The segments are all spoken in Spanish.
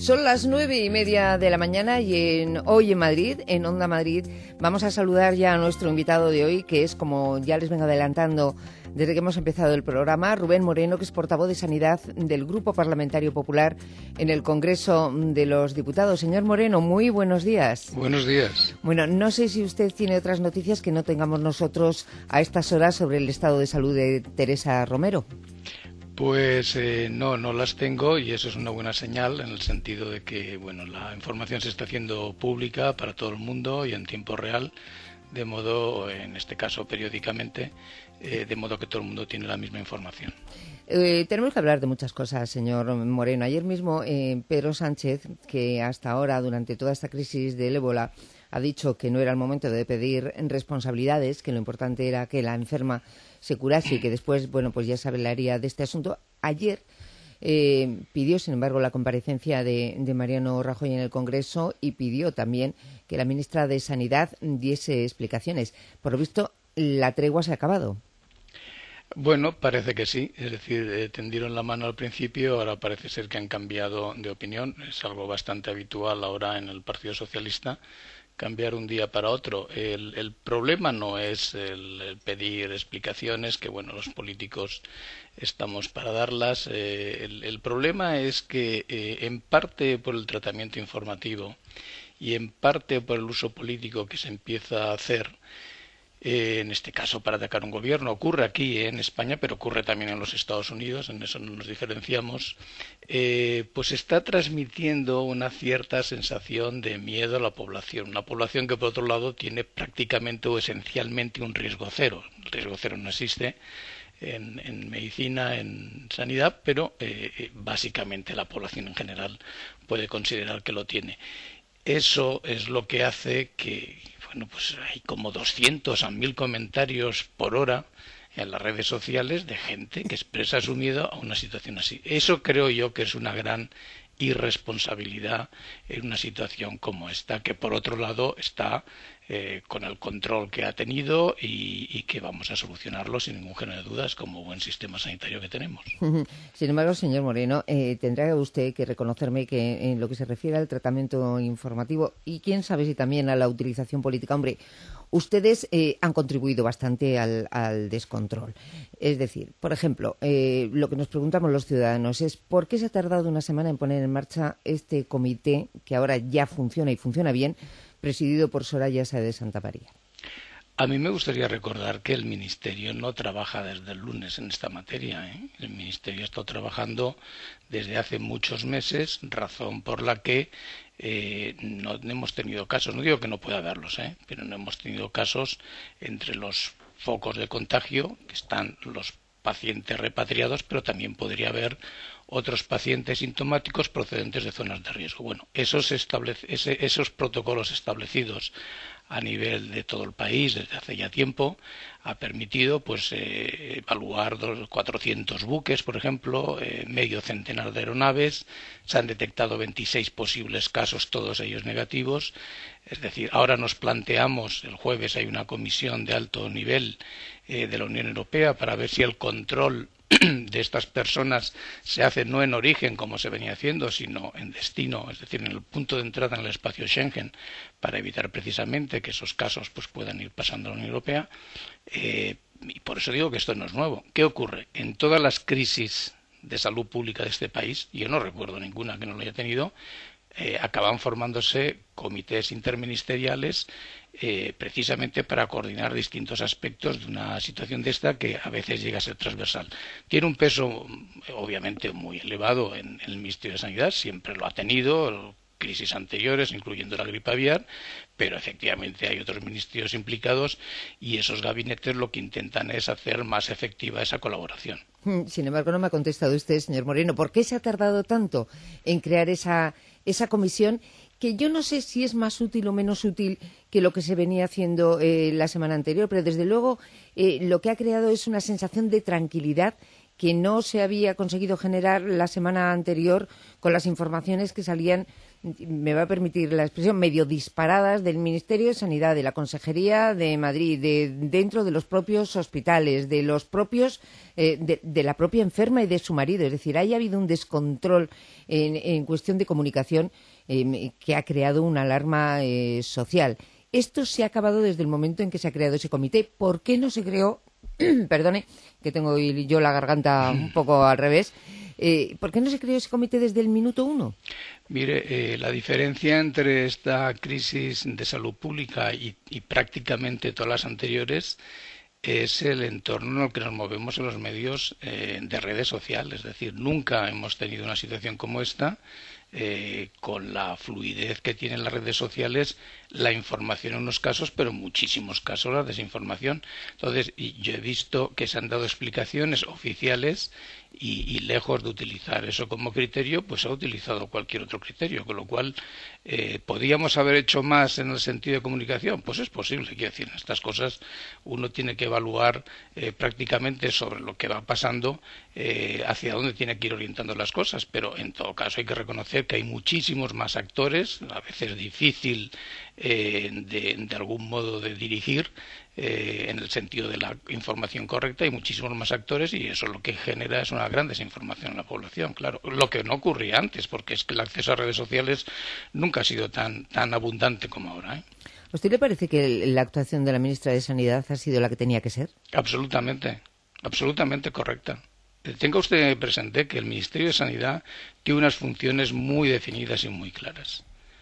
Son las 9:30 de la mañana y hoy en Madrid, en Onda Madrid, vamos a saludar ya a nuestro invitado de hoy, que es, como ya les vengo adelantando desde que hemos empezado el programa, Rubén Moreno, que es portavoz de Sanidad del Grupo Parlamentario Popular en el Congreso de los Diputados. Señor Moreno, muy buenos días. Buenos días. Bueno, no sé si usted tiene otras noticias que no tengamos nosotros a estas horas sobre el estado de salud de Teresa Romero. Pues no las tengo, y eso es una buena señal en el sentido de que la información se está haciendo pública para todo el mundo y en tiempo real, de modo, en este caso periódicamente, de modo que todo el mundo tiene la misma información. Tenemos que hablar de muchas cosas, señor Moreno. Ayer mismo Pedro Sánchez, que hasta ahora, durante toda esta crisis del ébola, ha dicho que no era el momento de pedir responsabilidades, que lo importante era que la enferma se curase y que después, pues ya se hablaría de este asunto. Ayer pidió, sin embargo, la comparecencia de Mariano Rajoy en el Congreso y pidió también que la ministra de Sanidad diese explicaciones. Por lo visto, la tregua se ha acabado. Bueno, parece que sí, es decir, tendieron la mano al principio, ahora parece ser que han cambiado de opinión. Es algo bastante habitual ahora en el Partido Socialista, cambiar un día para otro. El problema no es el pedir explicaciones, que los políticos estamos para darlas. El problema es que en parte por el tratamiento informativo y en parte por el uso político que se empieza a hacer, en este caso para atacar un gobierno, ocurre aquí en España, pero ocurre también en los Estados Unidos, en eso no nos diferenciamos, pues está transmitiendo una cierta sensación de miedo a la población, una población que por otro lado tiene prácticamente o esencialmente un riesgo cero. El riesgo cero no existe en medicina, en sanidad, pero básicamente la población en general puede considerar que lo tiene. Eso es lo que hace que pues hay como 200 a 1000 comentarios por hora en las redes sociales de gente que expresa su miedo a una situación así. Eso creo yo que es una gran irresponsabilidad en una situación como esta, que por otro lado está con el control que ha tenido y que vamos a solucionarlo sin ningún género de dudas como buen sistema sanitario que tenemos. Sin embargo, señor Moreno, tendrá usted que reconocerme que en lo que se refiere al tratamiento informativo y quién sabe si también a la utilización política, ustedes han contribuido bastante al descontrol. Es decir, por ejemplo, lo que nos preguntamos los ciudadanos es ¿por qué se ha tardado una semana en poner en marcha este comité que ahora ya funciona y funciona bien, presidido por Soraya Sáez de Santamaría? A mí me gustaría recordar que el Ministerio no trabaja desde el lunes en esta materia, El Ministerio ha estado trabajando desde hace muchos meses, razón por la que no hemos tenido casos. No digo que no pueda haberlos, pero no hemos tenido casos entre los focos de contagio, que están los pacientes repatriados, pero también podría haber otros pacientes sintomáticos procedentes de zonas de riesgo. Esos protocolos establecidos a nivel de todo el país desde hace ya tiempo ha permitido evaluar 400 buques, por ejemplo, medio centenar de aeronaves. Se han detectado 26 posibles casos, todos ellos negativos. Es decir, ahora nos planteamos, el jueves hay una comisión de alto nivel de la Unión Europea para ver si el control de estas personas se hace no en origen, como se venía haciendo, sino en destino, es decir, en el punto de entrada en el espacio Schengen, para evitar precisamente que esos casos puedan ir pasando a la Unión Europea. Y por eso digo que esto no es nuevo. ¿Qué ocurre? En todas las crisis de salud pública de este país, yo no recuerdo ninguna que no lo haya tenido, acaban formándose comités interministeriales precisamente para coordinar distintos aspectos de una situación de esta que a veces llega a ser transversal. Tiene un peso obviamente muy elevado en el Ministerio de Sanidad, siempre lo ha tenido, crisis anteriores, incluyendo la gripe aviar, pero efectivamente hay otros ministerios implicados y esos gabinetes lo que intentan es hacer más efectiva esa colaboración. Sin embargo, no me ha contestado usted, señor Moreno, ¿por qué se ha tardado tanto en crear esa comisión, que yo no sé si es más útil o menos útil que lo que se venía haciendo la semana anterior, pero desde luego lo que ha creado es una sensación de tranquilidad que no se había conseguido generar la semana anterior con las informaciones que salían, me va a permitir la expresión, medio disparadas del Ministerio de Sanidad, de la Consejería de Madrid, dentro de los propios hospitales, de los propios, de la propia enferma y de su marido. Es decir, haya habido un descontrol en cuestión de comunicación que ha creado una alarma social. Esto se ha acabado desde el momento en que se ha creado ese comité. ¿Por qué no se creó? Perdone, que tengo yo la garganta un poco al revés. ¿Por qué no se creó ese comité desde el minuto 1? Mire, la diferencia entre esta crisis de salud pública y prácticamente todas las anteriores es el entorno en el que nos movemos en los medios de redes sociales. Es decir, nunca hemos tenido una situación como esta. Con la fluidez que tienen las redes sociales, la información en unos casos, pero en muchísimos casos la desinformación. Entonces, yo he visto que se han dado explicaciones oficiales y lejos de utilizar eso como criterio, pues se ha utilizado cualquier otro criterio, con lo cual ¿podíamos haber hecho más en el sentido de comunicación? Pues es posible, quiero decir, estas cosas uno tiene que evaluar prácticamente sobre lo que va pasando, hacia dónde tiene que ir orientando las cosas, pero en todo caso hay que reconocer que hay muchísimos más actores, a veces difícil de algún modo de dirigir, en el sentido de la información correcta, hay muchísimos más actores y eso lo que genera es una gran desinformación en la población, claro, lo que no ocurría antes, porque es que el acceso a redes sociales nunca ha sido tan abundante como ahora. ¿A usted le parece que la actuación de la ministra de Sanidad ha sido la que tenía que ser? Absolutamente, absolutamente correcta. Tenga usted presente que el Ministerio de Sanidad tiene unas funciones muy definidas y muy claras.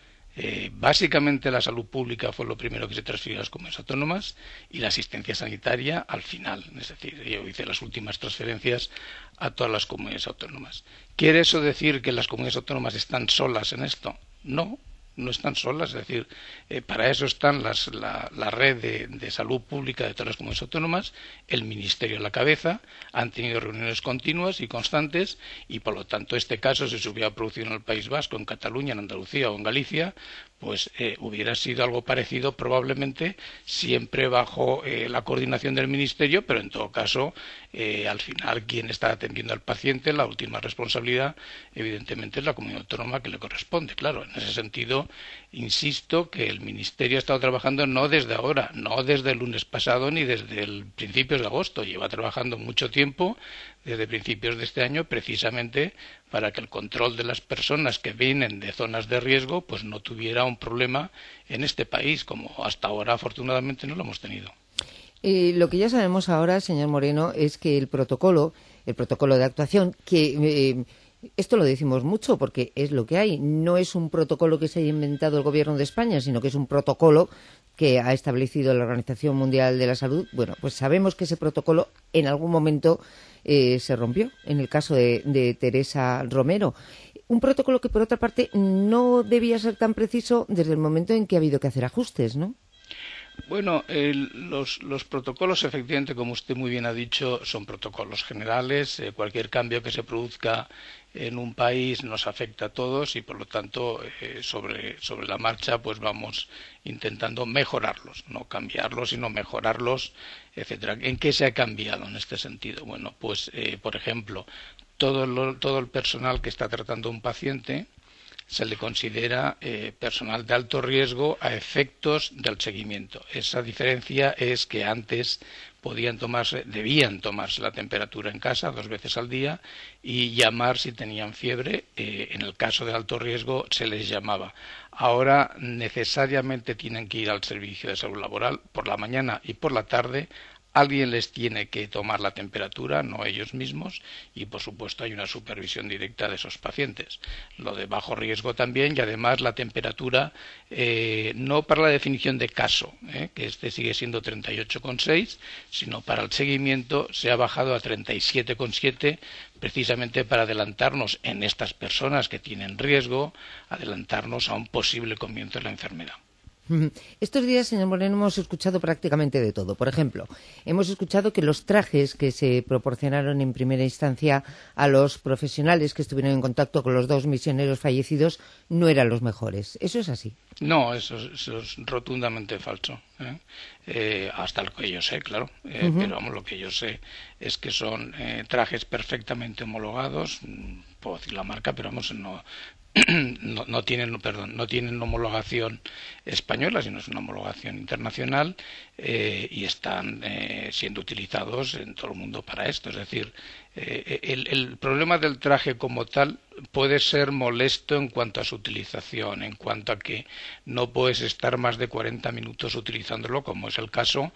Básicamente la salud pública fue lo primero que se transfirió a las comunidades autónomas y la asistencia sanitaria al final. Es decir, yo hice las últimas transferencias a todas las comunidades autónomas. ¿Quiere eso decir que las comunidades autónomas están solas en esto? No. No están solas, es decir, para eso están la red de salud pública de todas las comunidades autónomas, el Ministerio a la cabeza, han tenido reuniones continuas y constantes y, por lo tanto, este caso, si se hubiera producido en el País Vasco, en Cataluña, en Andalucía o en Galicia, pues hubiera sido algo parecido probablemente, siempre bajo la coordinación del Ministerio, pero en todo caso, al final, quien está atendiendo al paciente, la última responsabilidad, evidentemente, es la comunidad autónoma que le corresponde. Claro, en ese sentido, insisto que el Ministerio ha estado trabajando no desde ahora, no desde el lunes pasado ni desde el principios de agosto, lleva trabajando mucho tiempo, desde principios de este año, precisamente para que el control de las personas que vienen de zonas de riesgo pues no tuviera un problema en este país, como hasta ahora afortunadamente no lo hemos tenido. Lo que ya sabemos ahora, señor Moreno, es que el protocolo de actuación, que esto lo decimos mucho porque es lo que hay, no es un protocolo que se haya inventado el Gobierno de España, sino que es un protocolo que ha establecido la Organización Mundial de la Salud. Bueno, pues sabemos que ese protocolo en algún momento se rompió, en el caso de Teresa Romero. Un protocolo que, por otra parte, no debía ser tan preciso desde el momento en que ha habido que hacer ajustes, ¿no? Bueno, los protocolos, efectivamente, como usted muy bien ha dicho, son protocolos generales. Cualquier cambio que se produzca en un país nos afecta a todos y, por lo tanto, sobre la marcha, pues vamos intentando mejorarlos, no cambiarlos, sino mejorarlos, etcétera. ¿En qué se ha cambiado en este sentido? Bueno, pues, por ejemplo, todo el personal que está tratando a un paciente se le considera personal de alto riesgo a efectos del seguimiento. Esa diferencia es que antes debían tomarse la temperatura en casa 2 veces al día y llamar si tenían fiebre. En el caso de alto riesgo se les llamaba. Ahora necesariamente tienen que ir al servicio de salud laboral por la mañana y por la tarde. Alguien les tiene que tomar la temperatura, no ellos mismos, y por supuesto hay una supervisión directa de esos pacientes. Lo de bajo riesgo también, y además la temperatura, no para la definición de caso, que este sigue siendo 38,6, sino para el seguimiento se ha bajado a 37,7, precisamente para adelantarnos en estas personas que tienen riesgo, adelantarnos a un posible comienzo de la enfermedad. Estos días, señor Moreno, hemos escuchado prácticamente de todo. Por ejemplo, hemos escuchado que los trajes que se proporcionaron en primera instancia a los profesionales que estuvieron en contacto con los 2 misioneros fallecidos no eran los mejores. ¿Eso es así? No, eso es rotundamente falso. Hasta lo que yo sé, claro. Pero vamos, lo que yo sé es que son trajes perfectamente homologados. Puedo decir la marca, pero vamos, no tienen homologación española, sino es una homologación internacional, y están siendo utilizados en todo el mundo para esto. Es decir, el problema del traje como tal puede ser molesto en cuanto a su utilización, en cuanto a que no puedes estar más de 40 minutos utilizándolo, como es el caso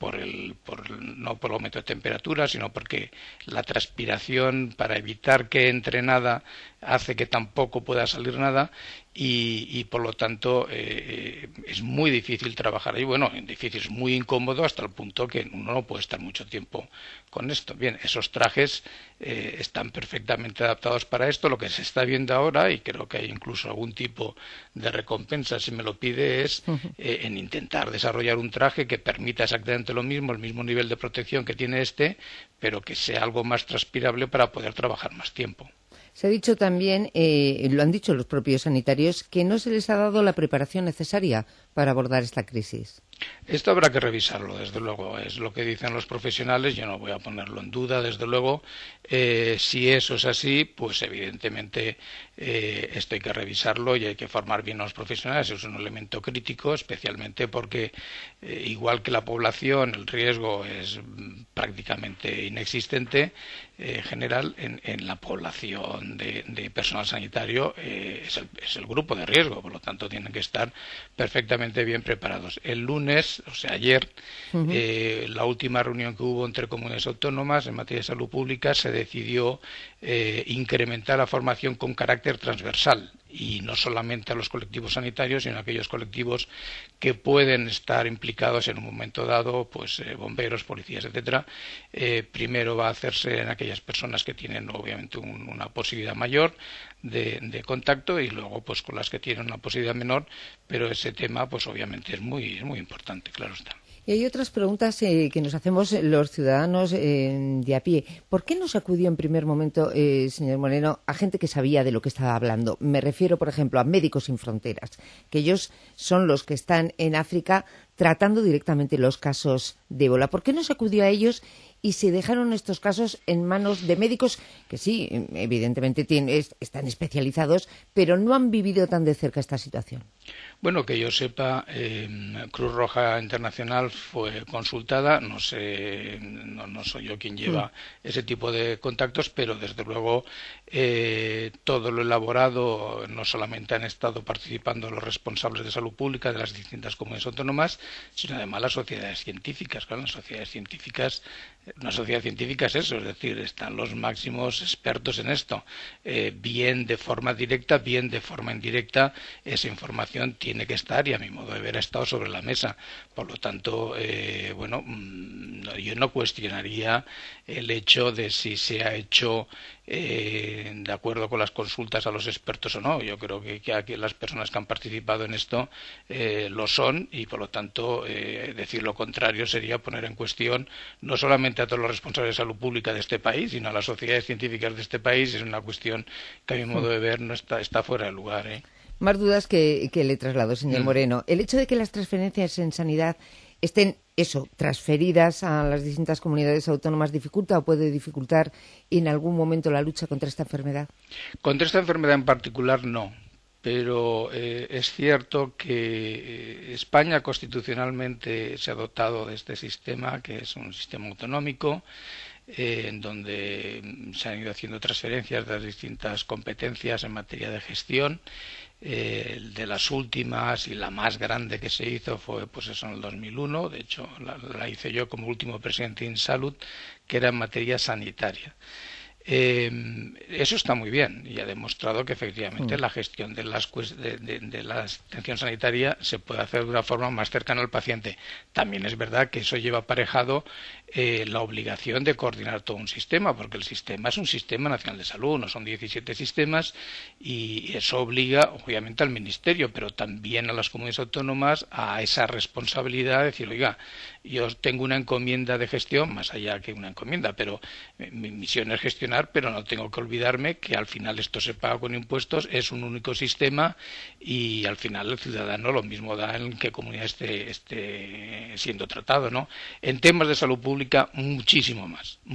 no por el aumento de temperatura, sino porque la transpiración, para evitar que entre nada, hace que tampoco pueda salir nada, y por lo tanto es muy difícil trabajar ahí. Bueno, difícil, es muy incómodo hasta el punto que uno no puede estar mucho tiempo con esto. Bien, esos trajes están perfectamente adaptados para esto. Lo que se está viendo ahora, y creo que hay incluso algún tipo de recompensa si me lo pide, es en intentar desarrollar un traje que permita exactamente lo mismo, el mismo nivel de protección que tiene este, pero que sea algo más transpirable para poder trabajar más tiempo. Se ha dicho también, lo han dicho los propios sanitarios, que no se les ha dado la preparación necesaria para abordar esta crisis. Esto habrá que revisarlo, desde luego. Es lo que dicen los profesionales, yo no voy a ponerlo en duda, desde luego. Si eso es así, pues evidentemente esto hay que revisarlo y hay que formar bien a los profesionales. Es un elemento crítico, especialmente porque, igual que la población, el riesgo es prácticamente inexistente. En general, en la población de personal sanitario es el grupo de riesgo, por lo tanto tienen que estar perfectamente bien preparados. El lunes, o sea, ayer, la última reunión que hubo entre comunidades autónomas en materia de salud pública, se decidió incrementar la formación con carácter transversal, y no solamente a los colectivos sanitarios, sino a aquellos colectivos que pueden estar implicados en un momento dado, pues bomberos, policías, etcétera. Primero va a hacerse en aquellas personas que tienen obviamente una posibilidad mayor de contacto, y luego pues con las que tienen una posibilidad menor, pero ese tema pues obviamente es muy importante, claro está. Y hay otras preguntas que nos hacemos los ciudadanos de a pie. ¿Por qué no se acudió en primer momento, señor Moreno, a gente que sabía de lo que estaba hablando? Me refiero, por ejemplo, a Médicos Sin Fronteras, que ellos son los que están en África tratando directamente los casos de ébola. ¿Por qué no se acudió a ellos y se dejaron estos casos en manos de médicos que sí, evidentemente están especializados, pero no han vivido tan de cerca esta situación? Bueno, que yo sepa, Cruz Roja Internacional fue consultada. No sé, no soy yo quien lleva ese tipo de contactos, pero desde luego todo lo elaborado, no solamente han estado participando los responsables de salud pública de las distintas comunidades autónomas, sino además las sociedades científicas. Claro, las sociedades científicas, una sociedad científica es eso, es decir, están los máximos expertos en esto. Bien de forma directa, bien de forma indirecta, esa información tiene que estar, y a mi modo de ver ha estado sobre la mesa. Por lo tanto, yo no cuestionaría el hecho de si se ha hecho de acuerdo con las consultas a los expertos o no. Yo creo que aquí las personas que han participado en esto lo son, y por lo tanto decir lo contrario sería poner en cuestión no solamente a todos los responsables de salud pública de este país, sino a las sociedades científicas de este país. Es una cuestión que a mi modo de ver no está fuera de lugar, Más dudas que le traslado, señor Moreno. El hecho de que las transferencias en sanidad estén, transferidas a las distintas comunidades autónomas, ¿dificulta o puede dificultar en algún momento la lucha contra esta enfermedad? Contra esta enfermedad en particular no, pero es cierto que España constitucionalmente se ha dotado de este sistema, que es un sistema autonómico, en donde se han ido haciendo transferencias de las distintas competencias en materia de gestión. De las últimas y la más grande que se hizo fue pues eso en el 2001, de hecho la hice yo como último presidente de Insalud, que era en materia sanitaria. Eso está muy bien y ha demostrado que efectivamente la gestión de la atención sanitaria se puede hacer de una forma más cercana al paciente. También es verdad que eso lleva aparejado la obligación de coordinar todo un sistema, porque el sistema es un sistema nacional de salud, no son 17 sistemas, y eso obliga obviamente al Ministerio, pero también a las comunidades autónomas a esa responsabilidad de decir, oiga, yo tengo una encomienda de gestión, más allá que una encomienda, pero mi misión es gestionar, pero no tengo que olvidarme que al final esto se paga con impuestos, es un único sistema y al final el ciudadano lo mismo da en qué comunidad esté siendo tratado, ¿no? En temas de salud pública muchísimo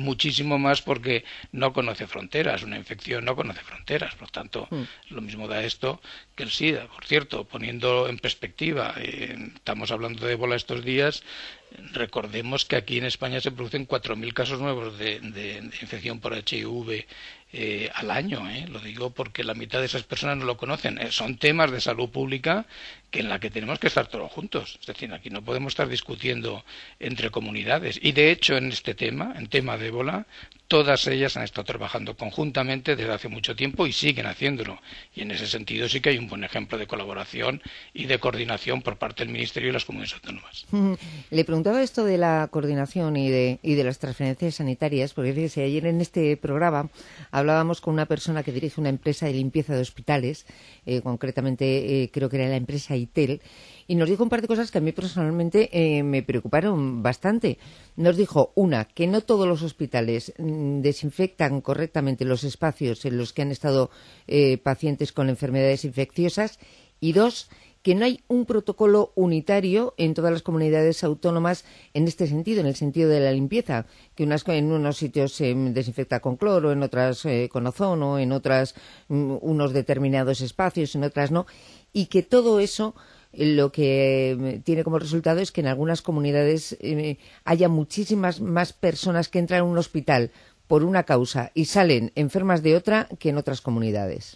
más porque no conoce fronteras, una infección no conoce fronteras, por lo tanto lo mismo da esto que el SIDA. Por cierto, poniendo en perspectiva, estamos hablando de ébola estos días. Recordemos que aquí en España se producen 4.000 casos nuevos de infección por HIV al año. Lo digo porque la mitad de esas personas no lo conocen. Son temas de salud pública en la que tenemos que estar todos juntos. Es decir, aquí no podemos estar discutiendo entre comunidades. Y de hecho, en este tema, en tema de ébola, todas ellas han estado trabajando conjuntamente desde hace mucho tiempo y siguen haciéndolo. Y en ese sentido sí que hay un buen ejemplo de colaboración y de coordinación por parte del Ministerio y las comunidades autónomas. Le preguntaba esto de la coordinación y de las transferencias sanitarias, porque fíjese, ayer en este programa hablábamos con una persona que dirige una empresa de limpieza de hospitales, concretamente creo que era la empresa ITEL, y nos dijo un par de cosas que a mí personalmente me preocuparon bastante. Nos dijo, una, que no todos los hospitales desinfectan correctamente los espacios en los que han estado pacientes con enfermedades infecciosas, y dos, que no hay un protocolo unitario en todas las comunidades autónomas en este sentido, en el sentido de la limpieza, que en unos sitios se desinfecta con cloro, en otras con ozono, en otras unos determinados espacios, en otras no, y que todo eso lo que tiene como resultado es que en algunas comunidades haya muchísimas más personas que entran a un hospital por una causa y salen enfermas de otra que en otras comunidades.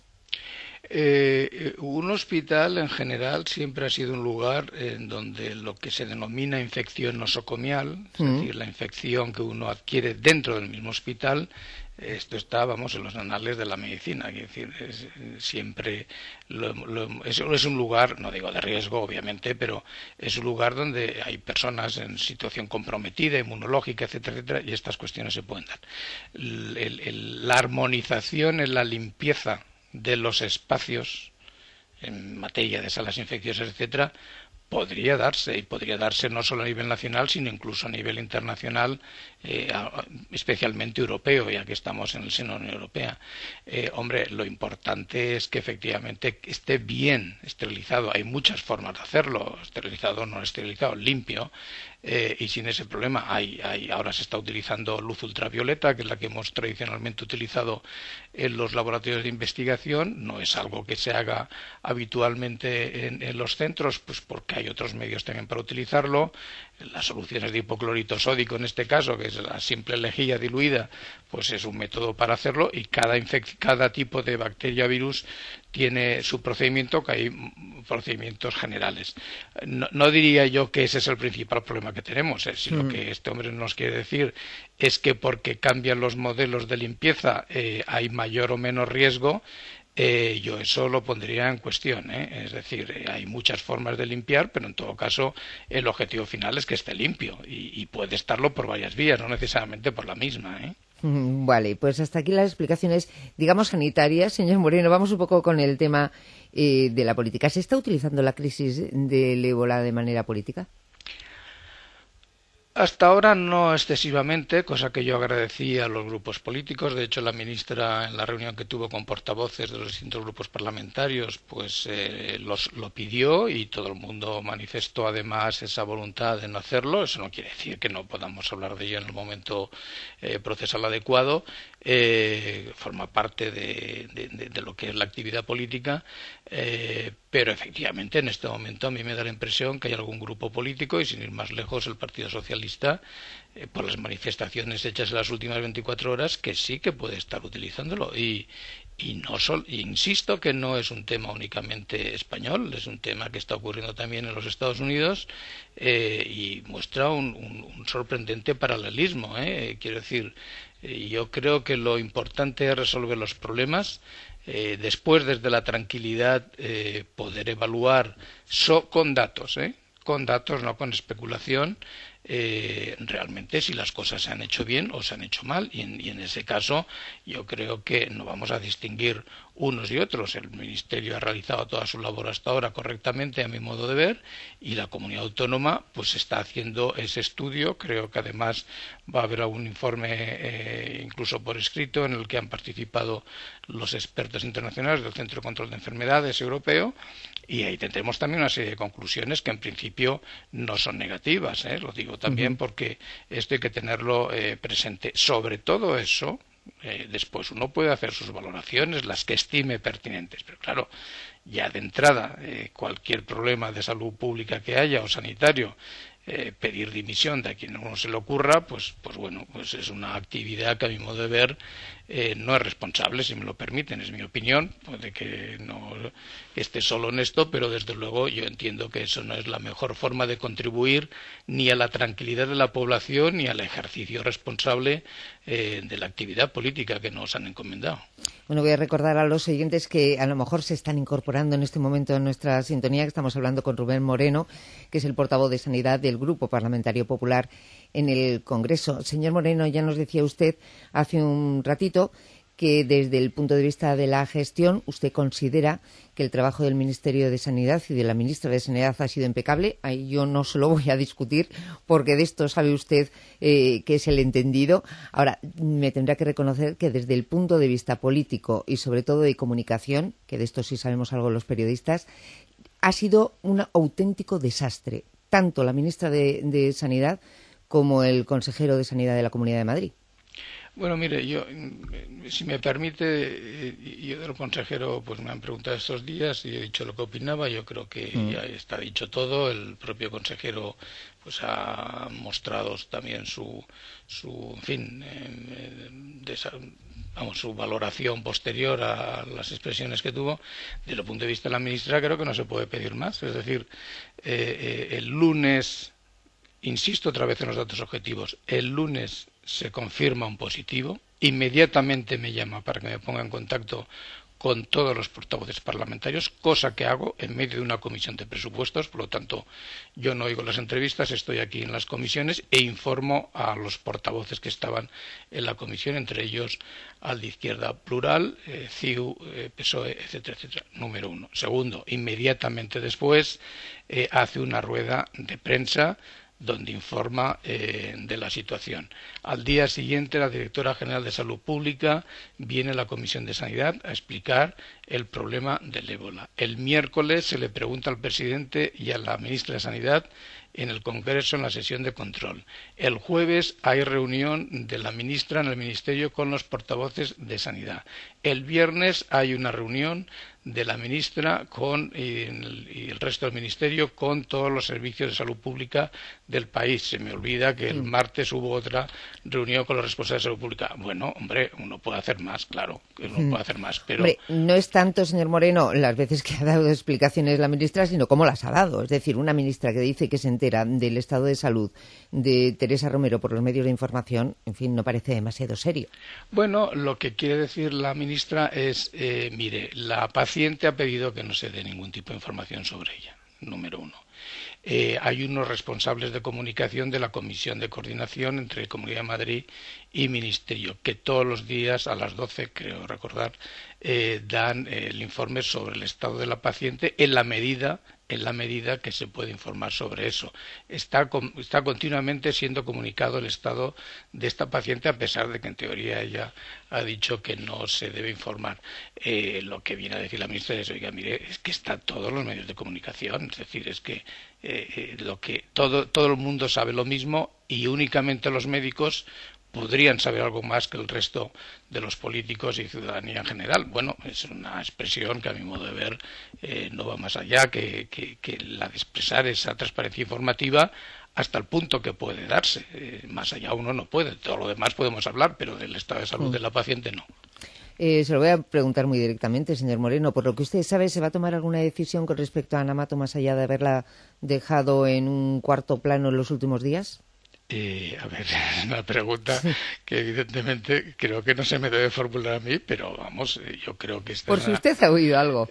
Un hospital en general siempre ha sido un lugar en donde lo que se denomina infección nosocomial, es decir, la infección que uno adquiere dentro del mismo hospital, esto está, en los anales de la medicina. Es decir, siempre es un lugar, no digo de riesgo, obviamente, pero es un lugar donde hay personas en situación comprometida, inmunológica, etcétera, etcétera, y estas cuestiones se pueden dar. La armonización en la limpieza de los espacios en materia de salas infecciosas, etcétera, podría darse, y podría darse no solo a nivel nacional, sino incluso a nivel internacional, especialmente europeo, ya que estamos en el seno de la Unión Europea. Hombre, lo importante es que efectivamente esté bien esterilizado. Hay muchas formas de hacerlo, esterilizado, no esterilizado, limpio, y sin ese problema. Ahora se está utilizando luz ultravioleta, que es la que hemos tradicionalmente utilizado en los laboratorios de investigación. No es algo que se haga habitualmente en los centros, pues porque hay otros medios también para utilizarlo. Las soluciones de hipoclorito sódico, en este caso, que es la simple lejía diluida, pues es un método para hacerlo, y cada tipo de bacteria o virus tiene su procedimiento, que hay procedimientos generales. No diría yo que ese es el principal problema que tenemos. Si lo que este hombre nos quiere decir es que porque cambian los modelos de limpieza hay mayor o menos riesgo, yo eso lo pondría en cuestión. Es decir, hay muchas formas de limpiar, pero en todo caso el objetivo final es que esté limpio, y puede estarlo por varias vías, no necesariamente por la misma. Vale, pues hasta aquí las explicaciones, digamos, sanitarias. Señor Moreno, vamos un poco con el tema de la política. ¿Se está utilizando la crisis del ébola de manera política? Hasta ahora no excesivamente, cosa que yo agradecí a los grupos políticos. De hecho, la ministra, en la reunión que tuvo con portavoces de los distintos grupos parlamentarios, pues lo pidió, y todo el mundo manifestó además esa voluntad de no hacerlo. Eso no quiere decir que no podamos hablar de ello en el momento procesal adecuado. Forma parte de lo que es la actividad política, pero efectivamente en este momento a mí me da la impresión que hay algún grupo político, y sin ir más lejos el Partido Socialista socialista, por las manifestaciones hechas en las últimas 24 horas, que sí que puede estar utilizándolo. Insisto que no es un tema únicamente español, es un tema que está ocurriendo también en los Estados Unidos, y muestra un sorprendente paralelismo. Quiero decir, yo creo que lo importante es resolver los problemas, después, desde la tranquilidad, poder evaluar con datos, no con especulación, realmente si las cosas se han hecho bien o se han hecho mal, y en ese caso yo creo que no vamos a distinguir unos y otros. El Ministerio ha realizado toda su labor hasta ahora correctamente, a mi modo de ver, y la comunidad autónoma pues está haciendo ese estudio. Creo que además va a haber algún informe, incluso por escrito, en el que han participado los expertos internacionales del Centro de Control de Enfermedades europeo, y ahí tendremos también una serie de conclusiones que en principio no son negativas, lo digo también porque esto hay que tenerlo presente. Sobre todo eso, después uno puede hacer sus valoraciones, las que estime pertinentes, pero claro, ya de entrada, cualquier problema de salud pública que haya o sanitario, pedir dimisión de a quien uno se le ocurra, pues bueno, pues es una actividad que a mi modo de ver no es responsable, si me lo permiten, es mi opinión, puede que no esté solo en esto, pero desde luego yo entiendo que eso no es la mejor forma de contribuir ni a la tranquilidad de la población ni al ejercicio responsable de la actividad política que nos han encomendado. Bueno, voy a recordar a los oyentes que a lo mejor se están incorporando en este momento en nuestra sintonía, que estamos hablando con Rubén Moreno, que es el portavoz de Sanidad del Grupo Parlamentario Popular en el Congreso. Señor Moreno, ya nos decía usted hace un ratito que desde el punto de vista de la gestión usted considera que el trabajo del Ministerio de Sanidad y de la ministra de Sanidad ha sido impecable. Ahí yo no se lo voy a discutir porque de esto sabe usted que es el entendido. Ahora, me tendrá que reconocer que desde el punto de vista político y sobre todo de comunicación, que de esto sí sabemos algo los periodistas, ha sido un auténtico desastre, tanto la ministra de Sanidad como el consejero de Sanidad de la Comunidad de Madrid. Bueno, mire, yo, si me permite, yo del consejero, pues me han preguntado estos días y he dicho lo que opinaba. Yo creo que ya está dicho todo. El propio consejero pues ha mostrado también su en fin, su valoración posterior a las expresiones que tuvo. Desde el punto de vista de la ministra, creo que no se puede pedir más. Es decir, el lunes, insisto otra vez en los datos objetivos, el lunes se confirma un positivo, inmediatamente me llama para que me ponga en contacto con todos los portavoces parlamentarios, cosa que hago en medio de una comisión de presupuestos. Por lo tanto, yo no oigo las entrevistas, estoy aquí en las comisiones e informo a los portavoces que estaban en la comisión, entre ellos al de Izquierda Plural, CiU, PSOE, etcétera, etcétera. Número uno. Segundo, inmediatamente después hace una rueda de prensa donde informa de la situación. Al día siguiente, la directora general de Salud Pública viene a la Comisión de Sanidad a explicar el problema del ébola. El miércoles se le pregunta al presidente y a la ministra de Sanidad en el Congreso en la sesión de control. El jueves hay reunión de la ministra en el Ministerio con los portavoces de Sanidad. El viernes hay una reunión de la ministra y el resto del Ministerio con todos los servicios de salud pública del país. Se me olvida que el martes hubo otra reunión con los responsables de salud pública. Bueno, hombre, uno puede hacer más, claro, uno puede hacer más, pero... Hombre, no es tanto, señor Moreno, las veces que ha dado explicaciones la ministra, sino cómo las ha dado. Es decir, una ministra que dice que se entera del estado de salud de Teresa Romero por los medios de información, en fin, no parece demasiado serio. Bueno, lo que quiere decir la ministra es, mire, la paciente ha pedido que no se dé ningún tipo de información sobre ella, número uno. Hay unos responsables de comunicación de la Comisión de Coordinación entre Comunidad de Madrid y Ministerio, que todos los días a las 12, creo recordar, dan el informe sobre el estado de la paciente en la medida que se puede informar sobre eso. Está continuamente siendo comunicado el estado de esta paciente, a pesar de que en teoría ella ha dicho que no se debe informar. Lo que viene a decir la ministra es, oiga, mire, es que está todos los medios de comunicación, es decir, es que todo el mundo sabe lo mismo y únicamente los médicos podrían saber algo más que el resto de los políticos y ciudadanía en general. Bueno, es una expresión que a mi modo de ver no va más allá que la de expresar esa transparencia informativa hasta el punto que puede darse. Más allá uno no puede. Todo lo demás podemos hablar, pero del estado de salud de la paciente no. Se lo voy a preguntar muy directamente, señor Moreno. Por lo que usted sabe, ¿se va a tomar alguna decisión con respecto a Ana Mato más allá de haberla dejado en un cuarto plano en los últimos días? A ver, es una pregunta que evidentemente creo que no se me debe formular a mí, pero vamos, yo creo que Por si usted ha oído algo.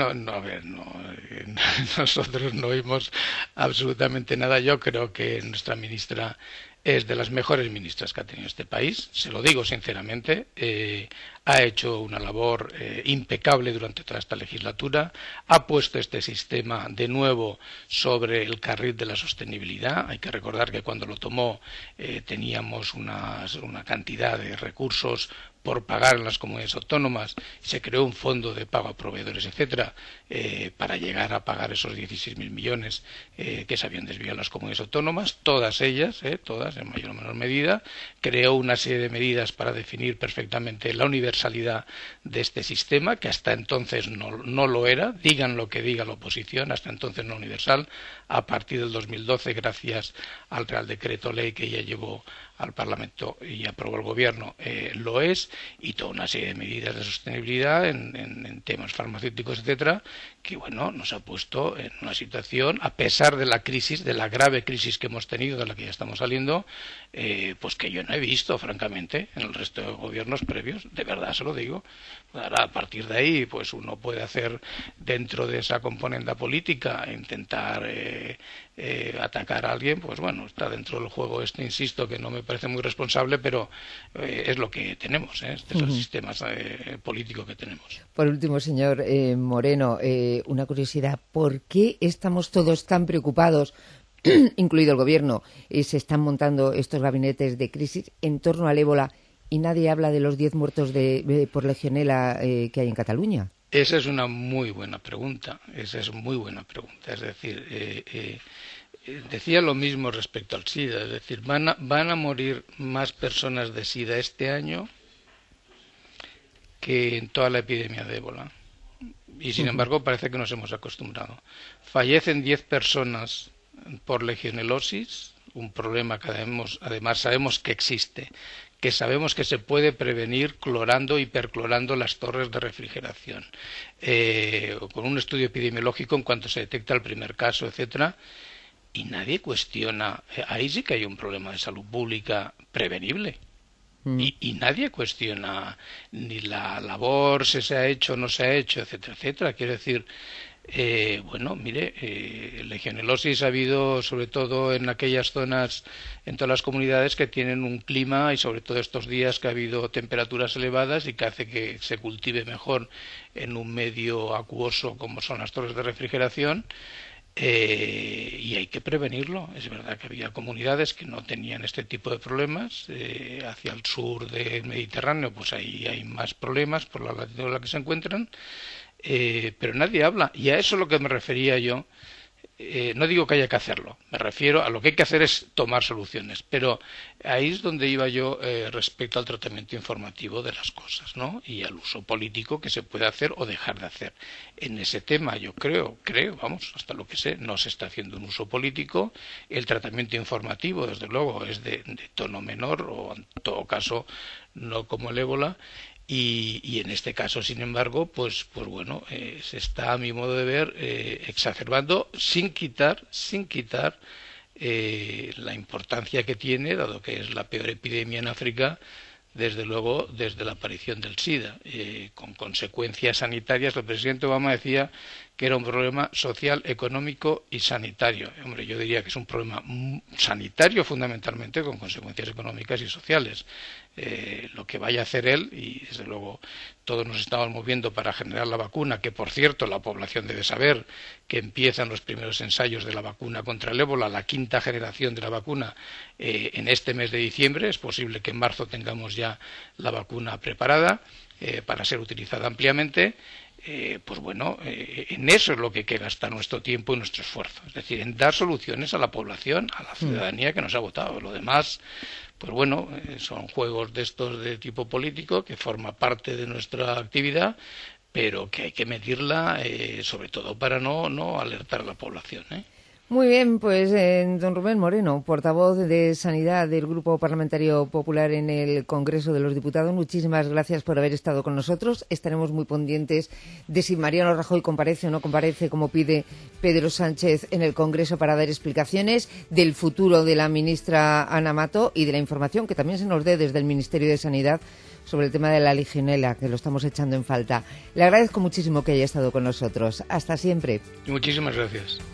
Nosotros no oímos absolutamente nada. Yo creo que nuestra ministra es de las mejores ministras que ha tenido este país, se lo digo sinceramente. Ha hecho una labor impecable durante toda esta legislatura, ha puesto este sistema de nuevo sobre el carril de la sostenibilidad. Hay que recordar que cuando lo tomó teníamos una cantidad de recursos por pagar en las comunidades autónomas, se creó un fondo de pago a proveedores, etcétera, para llegar a pagar esos 16.000 millones que se habían desviado a las comunidades autónomas, todas ellas, todas en mayor o menor medida. Creó una serie de medidas para definir perfectamente la universalidad de este sistema, que hasta entonces no lo era, digan lo que diga la oposición, hasta entonces no universal. A partir del 2012, gracias al Real Decreto Ley que ya llevó al Parlamento y aprobó el Gobierno, lo es, y toda una serie de medidas de sostenibilidad en temas farmacéuticos, etcétera, que bueno, nos ha puesto en una situación, a pesar de la crisis, de la grave crisis que hemos tenido, de la que ya estamos saliendo, pues que yo no he visto, francamente, en el resto de gobiernos previos, de verdad se lo digo. Ahora, a partir de ahí, pues uno puede hacer dentro de esa componente política, intentar atacar a alguien, pues bueno, está dentro del juego este, insisto, que no me parece muy responsable, pero es lo que tenemos, este es el sistema político que tenemos. Por último, señor Moreno, una curiosidad, ¿por qué estamos todos tan preocupados, incluido el Gobierno, se están montando estos gabinetes de crisis en torno al ébola y nadie habla de los 10 muertos por legionela que hay en Cataluña? Esa es una muy buena pregunta, Es decir, decía lo mismo respecto al SIDA, es decir, van a morir más personas de SIDA este año que en toda la epidemia de ébola. Y sin embargo parece que nos hemos acostumbrado. Fallecen 10 personas por legionelosis, un problema que además sabemos que existe, que sabemos que se puede prevenir clorando, hiperclorando las torres de refrigeración, con un estudio epidemiológico en cuanto se detecta el primer caso, etcétera, y nadie cuestiona. Ahí sí que hay un problema de salud pública prevenible. Y nadie cuestiona ni la labor, si se ha hecho o no se ha hecho, etcétera, etcétera. Quiero decir, bueno, mire, legionelosis ha habido sobre todo en aquellas zonas, en todas las comunidades que tienen un clima, y sobre todo estos días que ha habido temperaturas elevadas y que hace que se cultive mejor en un medio acuoso como son las torres de refrigeración. Y hay que prevenirlo. Es verdad que había comunidades que no tenían este tipo de problemas. Hacia el sur del Mediterráneo, pues ahí hay más problemas por la latitud en la que se encuentran, pero nadie habla. Y a eso es lo que me refería yo. No digo que haya que hacerlo, me refiero a lo que hay que hacer es tomar soluciones, pero ahí es donde iba yo respecto al tratamiento informativo de las cosas, ¿no? Y al uso político que se puede hacer o dejar de hacer. En ese tema yo creo, vamos, hasta lo que sé, no se está haciendo un uso político. El tratamiento informativo, desde luego, es de tono menor, o en todo caso no como el ébola. Y en este caso, sin embargo, pues bueno, se está, a mi modo de ver, exacerbando sin quitar la importancia que tiene, dado que es la peor epidemia en África, desde luego, desde la aparición del SIDA, con consecuencias sanitarias. El presidente Obama decía que era un problema social, económico y sanitario. Hombre, yo diría que es un problema sanitario fundamentalmente, con consecuencias económicas y sociales. Lo que vaya a hacer él, y desde luego todos nos estamos moviendo para generar la vacuna, que por cierto la población debe saber que empiezan los primeros ensayos de la vacuna contra el ébola, la 5ª generación de la vacuna, en este mes de diciembre. Es posible que en marzo tengamos ya la vacuna preparada para ser utilizada ampliamente. pues bueno, en eso es lo que hay que gastar nuestro tiempo y nuestro esfuerzo, es decir, en dar soluciones a la población, a la ciudadanía que nos ha votado. Lo demás, pues bueno, son juegos de estos de tipo político que forma parte de nuestra actividad, pero que hay que medirla, sobre todo para no alertar a la población, ¿eh? Muy bien, pues don Rubén Moreno, portavoz de Sanidad del Grupo Parlamentario Popular en el Congreso de los Diputados, muchísimas gracias por haber estado con nosotros. Estaremos muy pendientes de si Mariano Rajoy comparece o no comparece, como pide Pedro Sánchez en el Congreso, para dar explicaciones del futuro de la ministra Ana Mato y de la información que también se nos dé desde el Ministerio de Sanidad sobre el tema de la legionela, que lo estamos echando en falta. Le agradezco muchísimo que haya estado con nosotros. Hasta siempre. Muchísimas gracias.